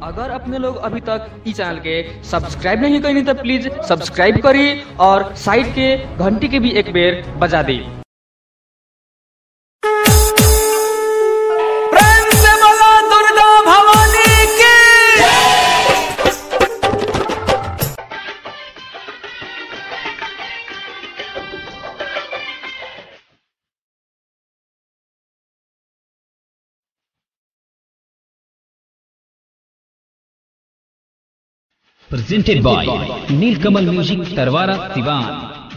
अगर अपने लोग अभी तक इस चैनल के सब्सक्राइब नहीं करें तो प्लीज सब्सक्राइब करिए और साइड के घंटी के भी एक बेर बजा दी। प्रेम से बोलो दुर्गा भवानी की। Presented by Nilkamal Music Tarwara Siwan।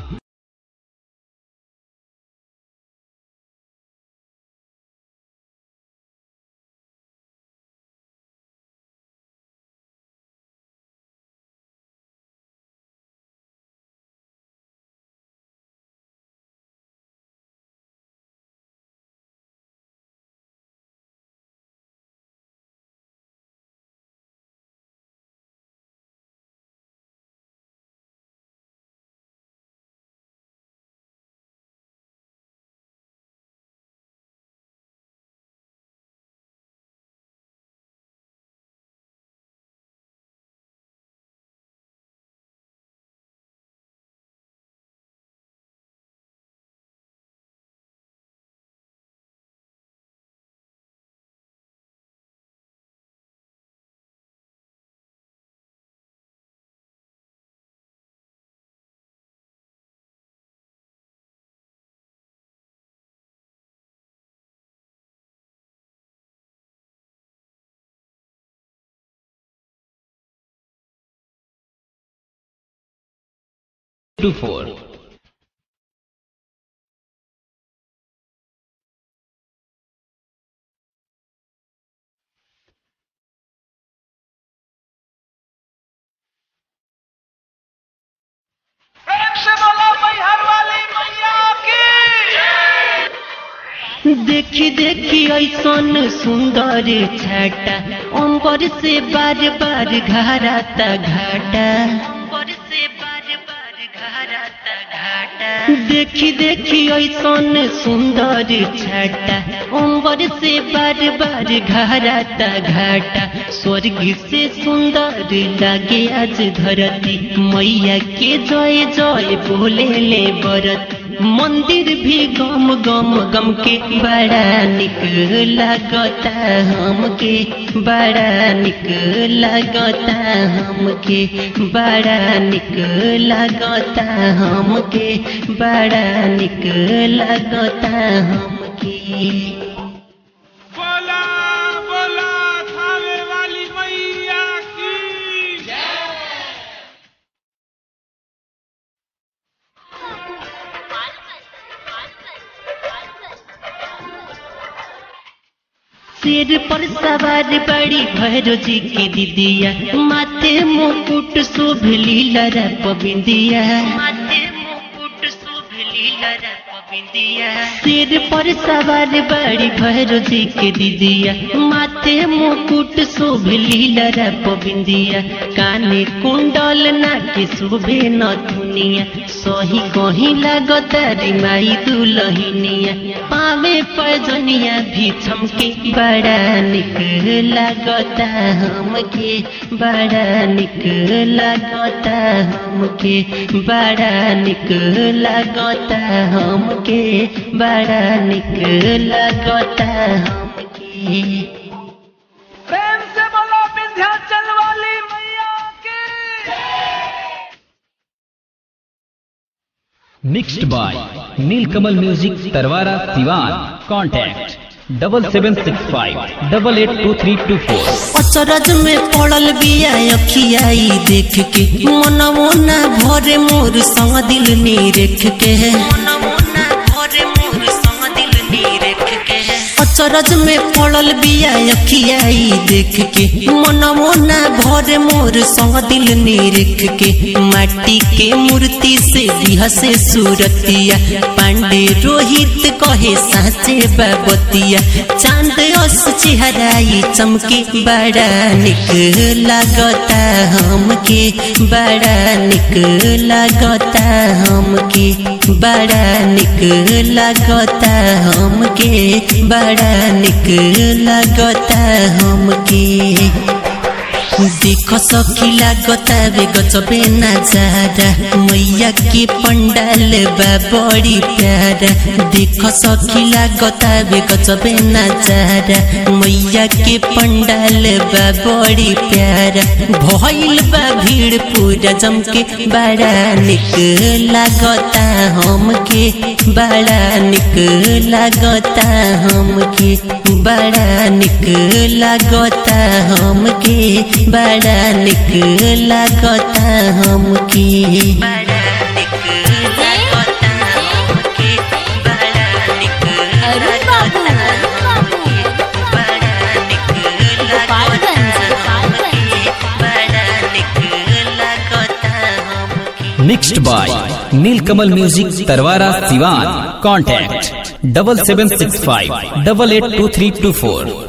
Two four। प्रेम से बोलो मैहर वाली मैया की। देखी देखी ऐसन सुंदर छाटा अंबर से बार बार घराता घाटा। देखी देखी ऐसन सुंदर छाटा अंबर से बार बार घराता घाटा। स्वर्ग से सुंदर लागे आज धरती मैया के जय जय बोले ले बरत। मंदिर भी गम गम गम के बड़ा निक लगता हमके, बड़ा निक लगता हमके, बड़ा निक लगता हमके, बड़ा निक लगता हमके। बोला बोला थावे वाली मैया की। सिर पर सवार बड़ी भैरो जी की दीदिया, माथे मुकुट शुभ लीला पबिंदिया, माथे मुकुट शुभ लीला पबिंदिया। सिर पर सवार बड़ी भैरो जी की दीदिया, माथे मुकुट शुभ लीला पबिंदिया। काने कुंडल नाके शुभे नथुनिया, सही कहीं लागता रे माई दुलहिनिया। पावे पैजनिया भी छमके बड़ा निक लगता हमके, बड़ा निक लगता हमके, बड़ा निक लगता हमके, बड़ा निक लगता हमके। प्रेम से बोलो विंध्याचल वाली मैया की। Mixed by Nilkamal Music Tarwara Siwan। Contact 7765882324। अचरज में पड़ल बिया अखियाई देख के, मनवो ना भरे मोर संग दिल नी रेख के, मनवो ना भरे मोर संग दिल नी रेख के। अचरज में पड़ल बिया अखियाई देख के, मनवो ना भरे मोर संग दिल नी रेख के। माटी के मूर्ति से दिहा से सूरतिया, पांडे रोहित कहे साचे बाबतिया। चांद अस चेहराई चमके बड़ा निक लगता हमके, बड़ा निक लगता हमके, बड़ा निक लगता हमके, बड़ा निक लगता हमके। देखो सखी लागतावे गजबे नजारा मैया के पंडाल बा बड़ी प्यारा। देखो सखी लागतावे गजबे नजारा मैया के पंडाल बा बड़ी प्यारा। भइल बा भीड़ पूरा जमके बड़ा निक लागता हमके, बड़ा निक लागता हमके, बड़ा निक लागता हमके, बड़ा निक लागता हमके, बड़ा निक लागता हमके, बड़ा निक लागता हमके, बड़ा निक लागता हमके, बड़ा निक लागता हमके। Mixed by Neelkamal music Tarwara Siwan. Contact 7765 882324।